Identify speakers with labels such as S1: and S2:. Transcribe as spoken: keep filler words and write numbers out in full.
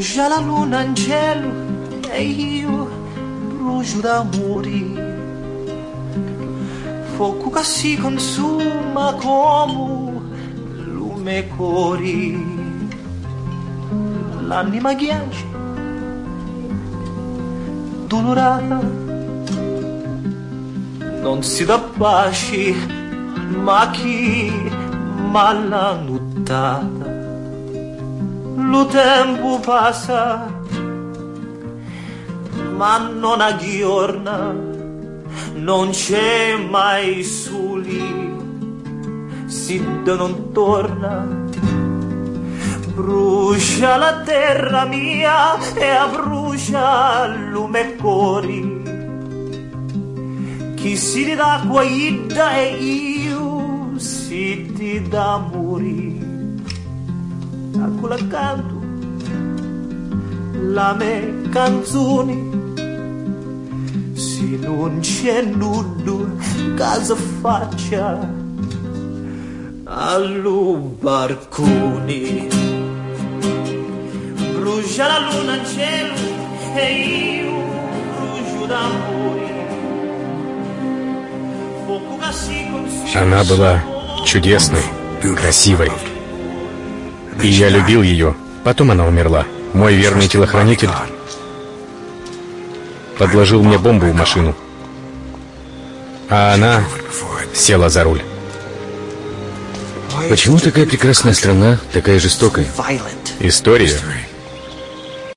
S1: Brucia la luna in cielo e io brucio d'amori. Fuoco che si consuma come lume cori. L'anima ghiaccia, dolorata, non si dà pace, ma chi m'ha nottata. Lo tempo passa, ma non aggiorna, non c'è mai soli, si non torna. Brucia la terra mia e abbrucia lume cori. Chi si dà guaida e io si ti dà morì. A quella canto la me canzoni. Se non c'è nudo casa faccia allo barconi. Brucia la luna in cielo e io brucio d'amore.
S2: Она была чудесной, красивой. И я любил ее. Потом она умерла. Мой верный телохранитель подложил мне бомбу в машину. А она села за руль.
S3: Почему такая прекрасная страна такая жестокая?
S2: История